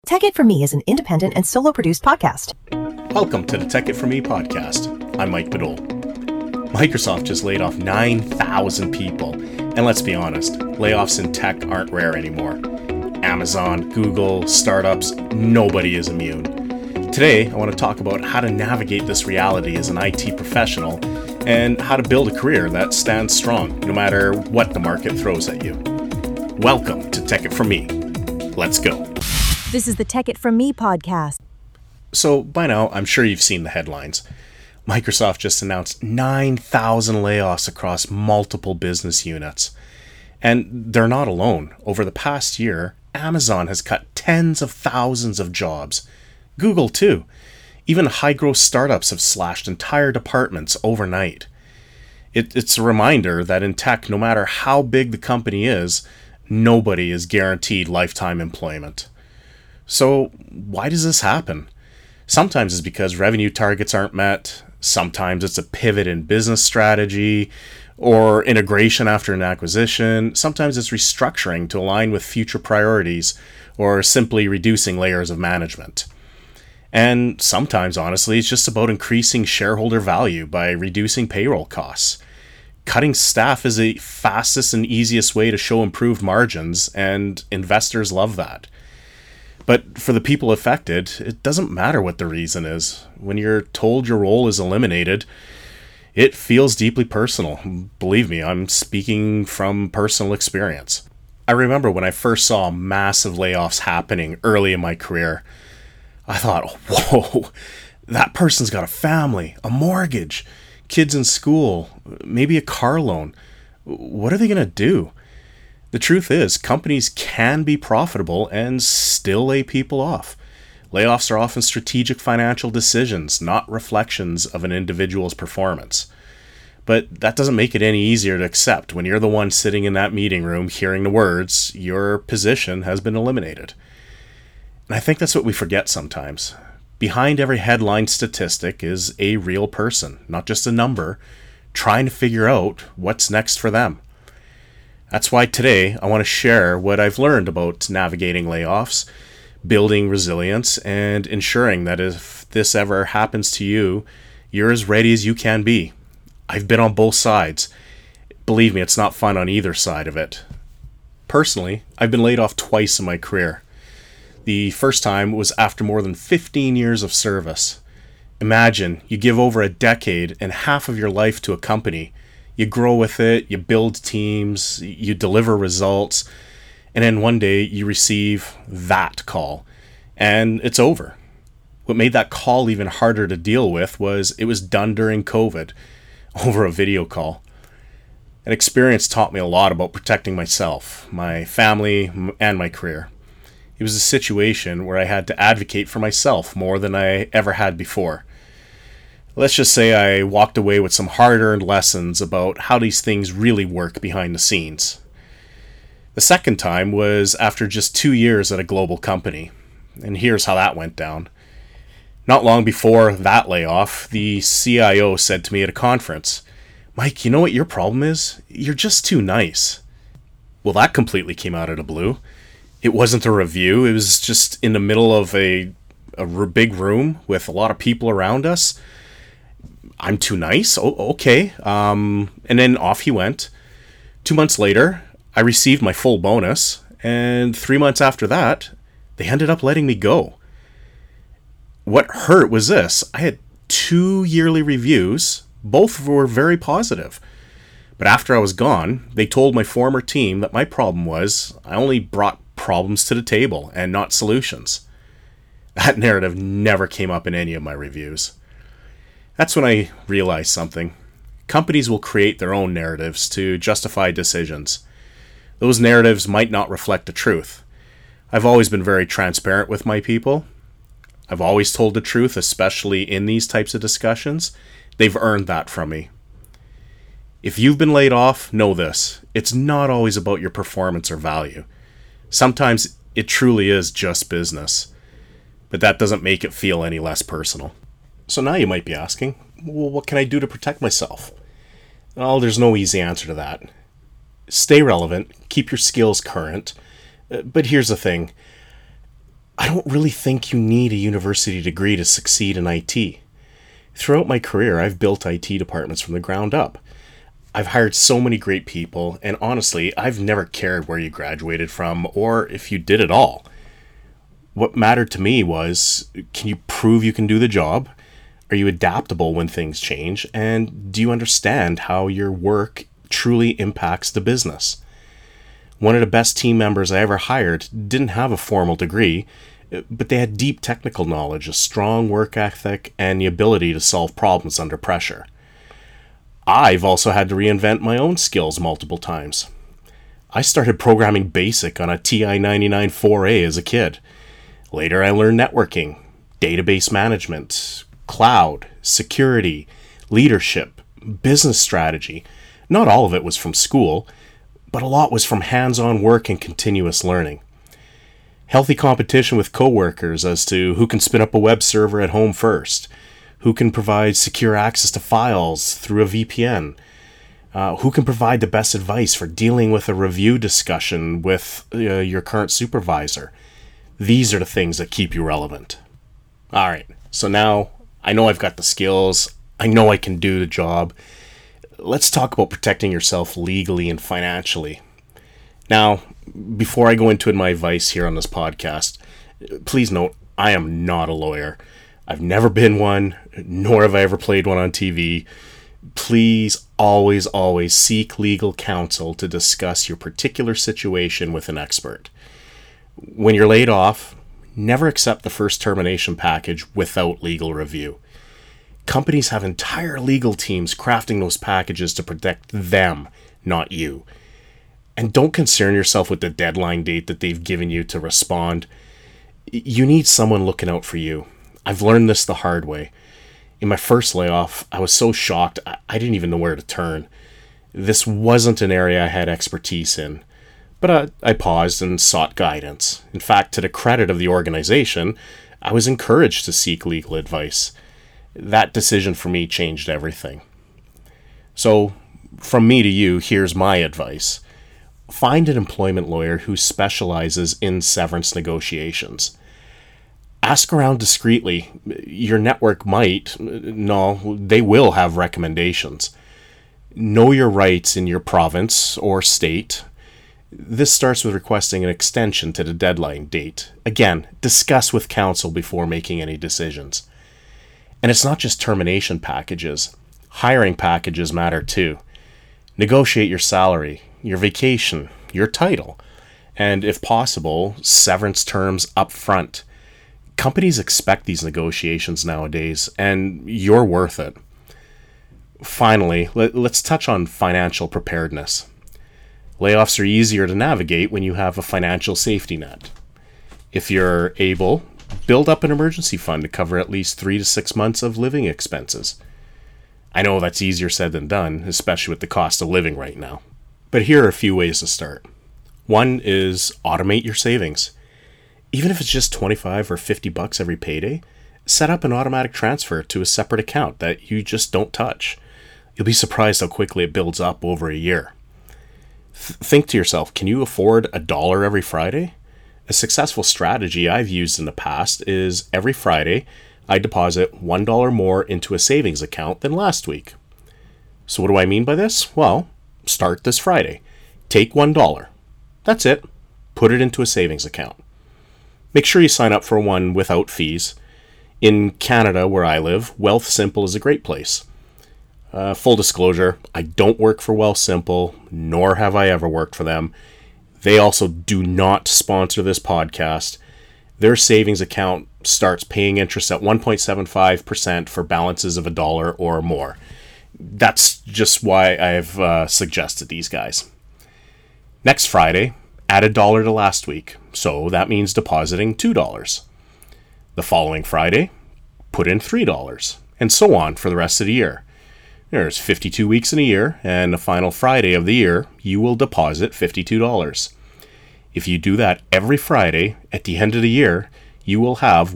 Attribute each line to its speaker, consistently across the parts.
Speaker 1: Tech It For Me is an independent and solo-produced podcast.
Speaker 2: Welcome to the Tech It For Me podcast. I'm Mike Badol. Microsoft just laid off 9,000 people. And let's be honest, layoffs in tech aren't rare anymore. Amazon, Google, startups, nobody is immune. Today, I want to talk about how to navigate this reality as an IT professional and how to build a career that stands strong no matter what the market throws at you. Welcome to Tech It For Me. Let's go.
Speaker 1: This is the Tech It For Me podcast.
Speaker 2: So by now, I'm sure you've seen the headlines. Microsoft just announced 9,000 layoffs across multiple business units. And they're not alone. Over the past year, Amazon has cut tens of thousands of jobs. Google too. Even high-growth startups have slashed entire departments overnight. It's a reminder that in tech, no matter how big the company is, nobody is guaranteed lifetime employment. So why does this happen? Sometimes it's because revenue targets aren't met. Sometimes it's a pivot in business strategy or integration after an acquisition. Sometimes it's restructuring to align with future priorities or simply reducing layers of management. And sometimes, honestly, it's just about increasing shareholder value by reducing payroll costs. Cutting staff is the fastest and easiest way to show improved margins, and investors love that. But for the people affected, it doesn't matter what the reason is. When you're told your role is eliminated, it feels deeply personal. Believe me, I'm speaking from personal experience. I remember when I first saw massive layoffs happening early in my career, I thought, whoa, that person's got a family, a mortgage, kids in school, maybe a car loan. What are they going to do? The truth is, companies can be profitable and still lay people off. Layoffs are often strategic financial decisions, not reflections of an individual's performance. But that doesn't make it any easier to accept when you're the one sitting in that meeting room hearing the words, your position has been eliminated. And I think that's what we forget sometimes. Behind every headline statistic is a real person, not just a number, trying to figure out what's next for them. That's why today I want to share what I've learned about navigating layoffs, building resilience, and ensuring that if this ever happens to you, you're as ready as you can be. I've been on both sides. Believe me, it's not fun on either side of it. Personally, I've been laid off twice in my career. The first time was after more than 15 years of service. Imagine you give over a decade and half of your life to a company. You grow with it, you build teams, you deliver results, and then one day you receive that call, and it's over. What made that call even harder to deal with was it was done during COVID, over a video call. An experience taught me a lot about protecting myself, my family, and my career. It was a situation where I had to advocate for myself more than I ever had before. Let's just say I walked away with some hard-earned lessons about how these things really work behind the scenes. The second time was after just 2 years at a global company, and here's how that went down. Not long before that layoff, the CIO said to me at a conference, "Mike, you know what your problem is? You're just too nice." Well, that completely came out of the blue. It wasn't a review, it was just in the middle of a big room with a lot of people around us. I'm too nice? Oh, okay. And then off he went. 2 months later, I received my full bonus. And 3 months after that, they ended up letting me go. What hurt was this. I had 2 yearly reviews. Both were very positive. But after I was gone, they told my former team that my problem was I only brought problems to the table and not solutions. That narrative never came up in any of my reviews. That's when I realized something. Companies will create their own narratives to justify decisions. Those narratives might not reflect the truth. I've always been very transparent with my people. I've always told the truth, especially in these types of discussions. They've earned that from me. If you've been laid off, know this. It's not always about your performance or value. Sometimes it truly is just business. But that doesn't make it feel any less personal. So now you might be asking, well, what can I do to protect myself? Well, there's no easy answer to that. Stay relevant, keep your skills current. But here's the thing. I don't really think you need a university degree to succeed in IT. Throughout my career, I've built IT departments from the ground up. I've hired so many great people, and honestly, I've never cared where you graduated from or if you did at all. What mattered to me was, can you prove you can do the job? Are you adaptable when things change? And do you understand how your work truly impacts the business? One of the best team members I ever hired didn't have a formal degree, but they had deep technical knowledge, a strong work ethic, and the ability to solve problems under pressure. I've also had to reinvent my own skills multiple times. I started programming BASIC on a TI-99 4A as a kid. Later, I learned networking, database management, cloud, security, leadership, business strategy. Not all of it was from school, but a lot was from hands-on work and continuous learning. Healthy competition with coworkers as to who can spin up a web server at home first, who can provide secure access to files through a VPN, who can provide the best advice for dealing with a review discussion with your current supervisor. These are the things that keep you relevant. All right, so now I know I've got the skills. I know I can do the job. Let's talk about protecting yourself legally and financially. Now, before I go into my advice here on this podcast, please note, I am not a lawyer. I've never been one, nor have I ever played one on TV. Please always seek legal counsel to discuss your particular situation with an expert. When you're laid off, never accept the first termination package without legal review. Companies have entire legal teams crafting those packages to protect them, not you. And don't concern yourself with the deadline date that they've given you to respond. You need someone looking out for you. I've learned this the hard way. In my first layoff, I was so shocked I didn't even know where to turn. This wasn't an area I had expertise in. But I paused and sought guidance. In fact, to the credit of the organization, I was encouraged to seek legal advice. That decision for me changed everything. So, from me to you, here's my advice. Find an employment lawyer who specializes in severance negotiations. Ask around discreetly. Your network might, no, they will have recommendations. Know your rights in your province or state. This starts with requesting an extension to the deadline date. Again, discuss with counsel before making any decisions. And it's not just termination packages. Hiring packages matter too. Negotiate your salary, your vacation, your title, and if possible, severance terms up front. Companies expect these negotiations nowadays, and you're worth it. Finally, let's touch on financial preparedness. Layoffs are easier to navigate when you have a financial safety net. If you're able, build up an emergency fund to cover at least 3 to 6 months of living expenses. I know that's easier said than done, especially with the cost of living right now. But here are a few ways to start. One is automate your savings. Even if it's just $25 or $50 every payday, set up an automatic transfer to a separate account that you just don't touch. You'll be surprised how quickly it builds up over a year. Think to yourself, can you afford $1 every Friday? A successful strategy I've used in the past is every Friday, I deposit $1 more into a savings account than last week. So what do I mean by this? Well, start this Friday. Take $1. That's it. Put it into a savings account. Make sure you sign up for one without fees. In Canada, where I live, Wealthsimple is a great place. Full disclosure, I don't work for Wealthsimple, nor have I ever worked for them. They also do not sponsor this podcast. Their savings account starts paying interest at 1.75% for balances of $1 or more. That's just why I've suggested these guys. Next Friday, add $1 to last week, so that means depositing $2. The following Friday, put in $3, and so on for the rest of the year. There's 52 weeks in a year, and the final Friday of the year, you will deposit $52. If you do that every Friday, at the end of the year, you will have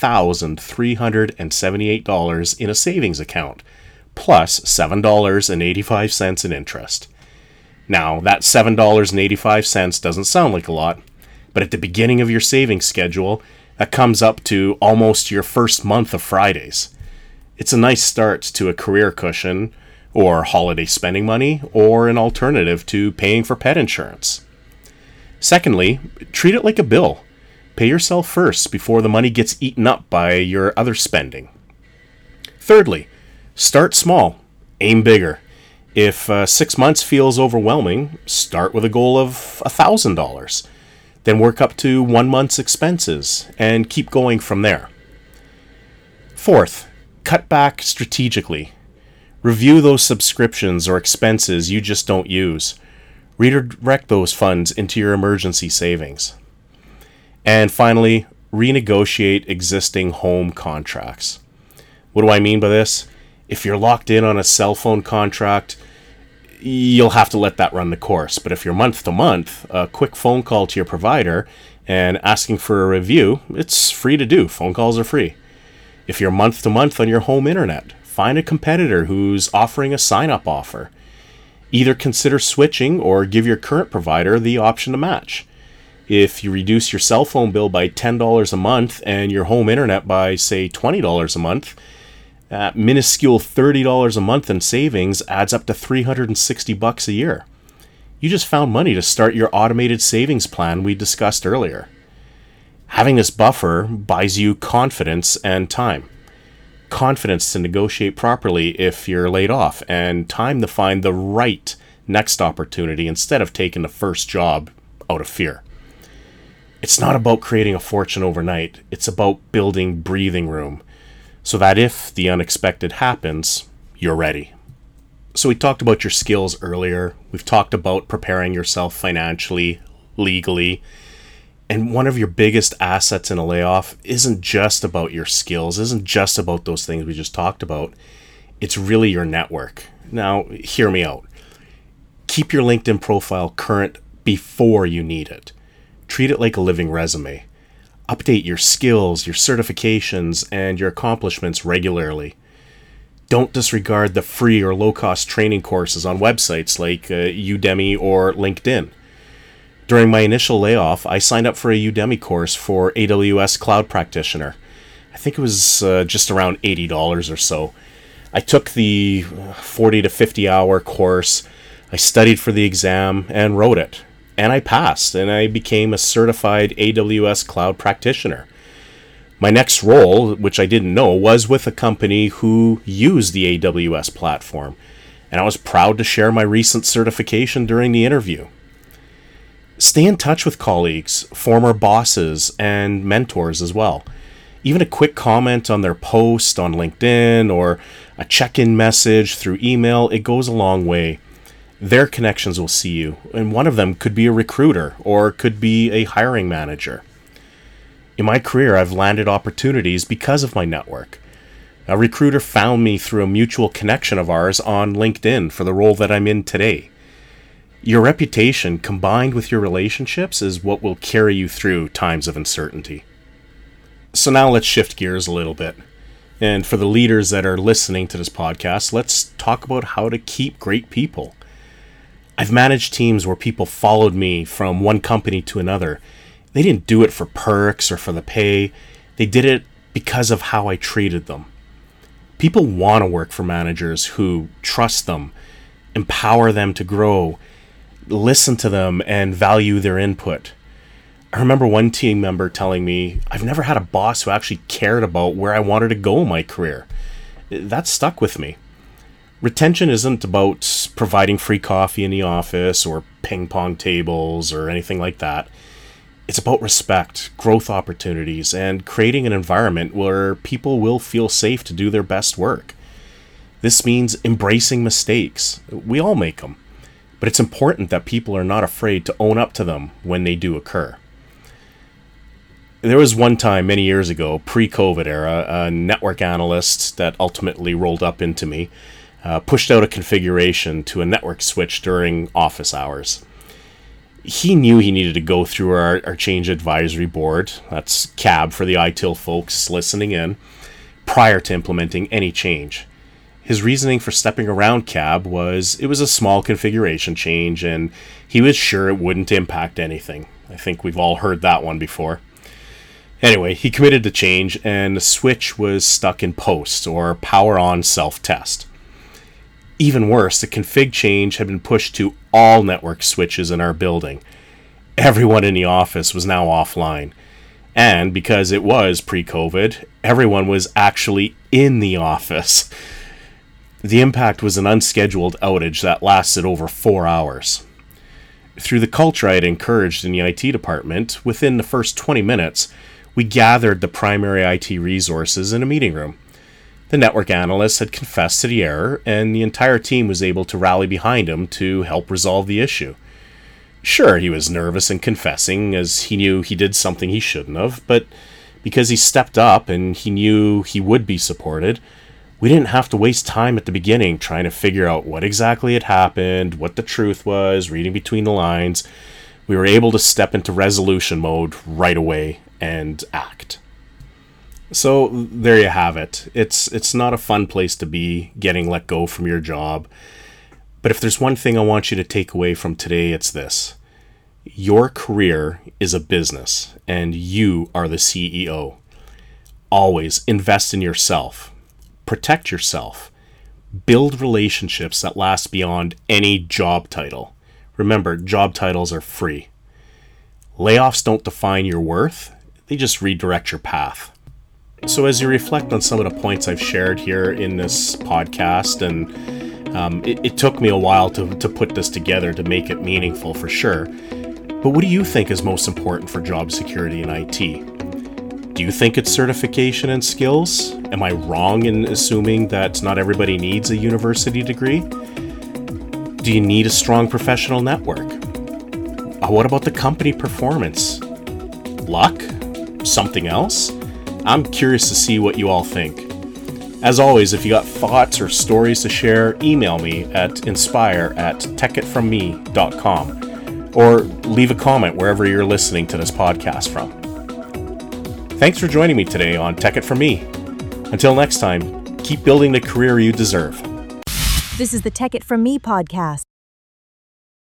Speaker 2: $1,378 in a savings account, plus $7.85 in interest. Now, that $7.85 doesn't sound like a lot, but at the beginning of your savings schedule, That comes up to almost your first month of Fridays. It's a nice start to a career cushion, or holiday spending money, or an alternative to paying for pet insurance. Secondly, treat it like a bill. Pay yourself first before the money gets eaten up by your other spending. Thirdly, start small, aim bigger. If 6 months feels overwhelming, start with a goal of $1,000. Then work up to 1 month's expenses and keep going from there. Fourth, cut back strategically. Review those subscriptions or expenses you just don't use. Redirect those funds into your emergency savings. And finally, renegotiate existing home contracts. What do I mean by this? If you're locked in on a cell phone contract, you'll have to let that run the course. But if you're month to month, a quick phone call to your provider and asking for a review, it's free to do. Phone calls are free. If you're month to month on your home internet, find a competitor who's offering a sign-up offer. Either consider switching or give your current provider the option to match. If you reduce your cell phone bill by $10 a month and your home internet by, say, $20 a month, that minuscule $30 a month in savings adds up to $360 a year. You just found money to start your automated savings plan we discussed earlier. Having this buffer buys you confidence and time. Confidence to negotiate properly if you're laid off, and time to find the right next opportunity instead of taking the first job out of fear. It's not about creating a fortune overnight. It's about building breathing room so that if the unexpected happens, you're ready. So we talked about your skills earlier. We've talked about preparing yourself financially, legally. And one of your biggest assets in a layoff isn't just about your skills, isn't just about those things we just talked about. It's really your network. Now, hear me out. Keep your LinkedIn profile current before you need it. Treat it like a living resume. Update your skills, your certifications, and your accomplishments regularly. Don't disregard the free or low-cost training courses on websites like Udemy or LinkedIn. During my initial layoff, I signed up for a Udemy course for AWS Cloud Practitioner. I think it was just around $80 or so. I took the 40 to 50 hour course, I studied for the exam, and wrote it. And I passed, and I became a certified AWS Cloud Practitioner. My next role, which I didn't know, was with a company who used the AWS platform, and I was proud to share my recent certification during the interview. Stay in touch with colleagues, former bosses, and mentors as well. Even a quick comment on their post on LinkedIn or a check-in message through email, it goes a long way. Their connections will see you, and one of them could be a recruiter or could be a hiring manager. In my career, I've landed opportunities because of my network. A recruiter found me through a mutual connection of ours on LinkedIn for the role that I'm in today. Your reputation combined with your relationships is what will carry you through times of uncertainty. So now let's shift gears a little bit. And for the leaders that are listening to this podcast, let's talk about how to keep great people. I've managed teams where people followed me from one company to another. They didn't do it for perks or for the pay. They did it because of how I treated them. People want to work for managers who trust them, empower them to grow, listen to them, and value their input. I remember one team member telling me, I've never had a boss who actually cared about where I wanted to go in my career. That stuck with me. Retention isn't about providing free coffee in the office or ping pong tables or anything like that. It's about respect, growth opportunities, and creating an environment where people will feel safe to do their best work. This means embracing mistakes. We all make them. But it's important that people are not afraid to own up to them when they do occur. There was one time many years ago, pre-COVID era, a network analyst that ultimately rolled up into me pushed out a configuration to a network switch during office hours. He knew he needed to go through our change advisory board, that's CAB for the ITIL folks listening in, prior to implementing any change. His reasoning for stepping around CAB was it was a small configuration change and he was sure it wouldn't impact anything. I think we've all heard that one before. Anyway, he committed to change, and the switch was stuck in post, or power on self-test. Even worse, the config change had been pushed to all network switches in our building. Everyone in the office was now offline. And because it was pre-COVID, everyone was actually in the office. The impact was an unscheduled outage that lasted over 4 hours. Through the culture I had encouraged in the IT department, within the first 20 minutes, we gathered the primary IT resources in a meeting room. The network analyst had confessed to the error, and the entire team was able to rally behind him to help resolve the issue. Sure, he was nervous and confessing, as he knew he did something he shouldn't have, but because he stepped up and he knew he would be supported, we didn't have to waste time at the beginning trying to figure out what exactly had happened, what the truth was, reading between the lines. We were able to step into resolution mode right away and act. So there you have it. It's not a fun place to be, getting let go from your job. But if there's one thing I want you to take away from today, it's this. Your career is a business, and you are the CEO. Always invest in yourself. Protect yourself. Build relationships that last beyond any job title. Remember, job titles are free. Layoffs don't define your worth. They just redirect your path. So as you reflect on some of the points I've shared here in this podcast, and it took me a while to put this together to make it meaningful for sure, but what do you think is most important for job security in IT? Do you think it's certification and skills? Am I wrong in assuming that not everybody needs a university degree? Do you need a strong professional network? What about the company performance? Luck? Something else? I'm curious to see what you all think. As always, if you got thoughts or stories to share, email me at inspire@techitfromme.com or leave a comment wherever you're listening to this podcast from. Thanks for joining me today on Tech It From Me. Until next time, keep building the career you deserve.
Speaker 1: This is the Tech It From Me podcast.